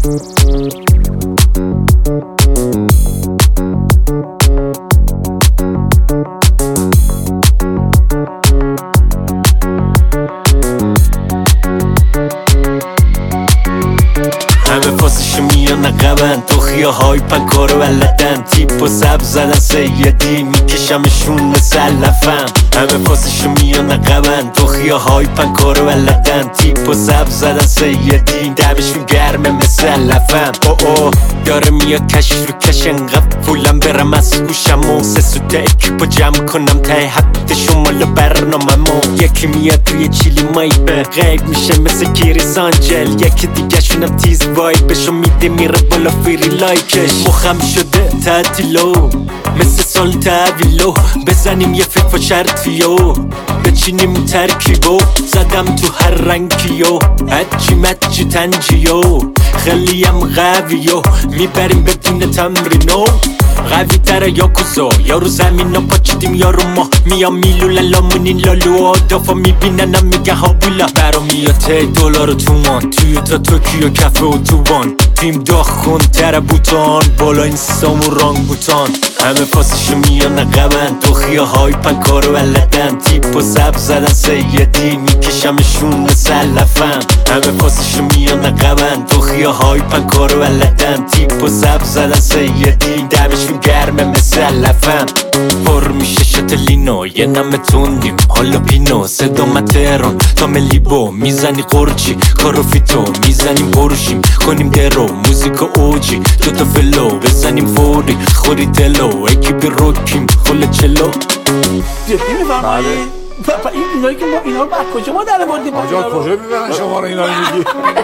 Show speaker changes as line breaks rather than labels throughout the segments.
همه پاسشو میان عقبن تو خیاهای پنکارو بلدن تیپ و سب زدن سیدی میکشمشون مسلفم همه پاسشو میان عقبن تو خیاهای پنکارو بلدن تیپ و سب زدن سیدی دمشون گرمه مسلفم او داره میاد کش رو کش انقدر پولم برم از گوشم و سه سوته اکیپو جمع کنم ته هفته شمال برناممو یکی میاد توی چیلی مایبه غیب میشه مثل گیری سانجل یکی دیگه شونم تیز وایبشو میده میره بالا فیری لایکش مخم شده تعطیلو مثل سال تحویلو بزنیم یه فکر و شرطیو بچینیم ترکیبو زدم تو هر رنگیو هچی مچی تنجیو خیلیم قویو میبریم بدون تمرینو قوی تره یا کسو یارو زمین رو پاچیدیم یارو ما میام میلوله لامونین لالو آدافا میبیننم میگه ها بولا برا میاد $10 تومان توی تا توکیو کفه و توبان تیم داخ کن تره بوتان بالا این سامو رانگ بوتان همه پاسشو میان عقبن تو خیاهای پنکارو بلدن تیپ و سب زدن سیدی میکشمشون مسلفم همه پاسشو میان عقبن تو خیاهای پنکارو بلدن تیپ و سب زدن سیدی دمشون گرمه مسلفم پر میشه شتلینو یه نمه تندیم حالا پینو صدا تهران تا ملیبو میزنی قرچی کارو فیتو میزنیم بروشیم کنیم درو موزیک اوجی دوتا فلو بزنیم فوری خوری دلو اکیپی روکیم خل چلو
جدی میفرمایی؟ اینایی که ما اینا رو کجا ما در بردیم؟
آجا کجا میبرن شما رو اینا میگی؟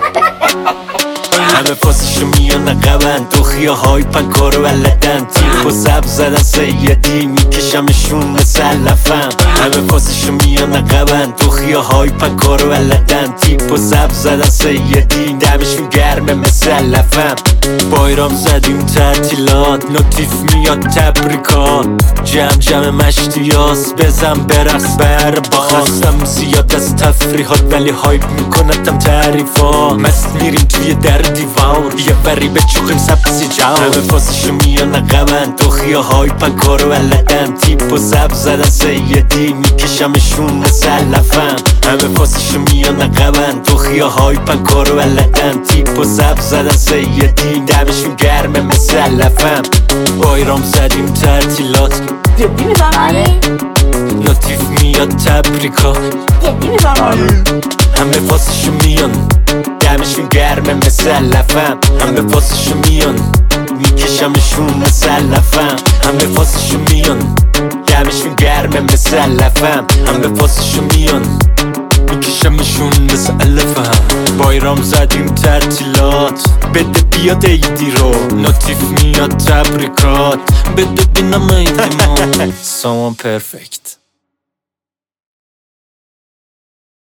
همه پاسشو میان عقبن تو خیاهای پنکارو بلدن تیپ و سب زدن سیدی میکشمشون مسلفم همه پاسشو میان عقبن تو خیاهای پنکارو بلدن تیپ و سب زدن سیدی دمشون گرمه مسلفم بایرام زدیم تعطیلات نوتیف میاد تبریکات جمع مشتیاس بزن برقص بر با خستم زیاد از تفریحات ولی هایپ میکنتم تعریفات مست میریم توی در دیوار یه بری به چوخیم سبسی جاو همه پاسشو میان عقبن تو خیاهای پنکارو بلدن تیپ و سب زدن سیدی میکشمشون مسلفم همه پاسشو میان عقبن تو خیاهای پنکارو بلدن تیپ و سب زدن سیدی دمشون گرمه مسلفم بایرام زدیم تعطیلات
جدی میفرمایی؟
نوتیف میاد تبریکات
جدی میفرمایی؟
همه پاسشو میان دمشون گرمه مسلفم همه پاسشو میان میکشمشون مسلفم همه پاسشو میان دمشون گرمه مسلفم همه پاسشو میان میکشمشون مسلفم بایرام زدیم تعطیلات بده بیاد ایدی رو نوتیف میاد تبریکات بده بینم ایدی ما سامان پرفکت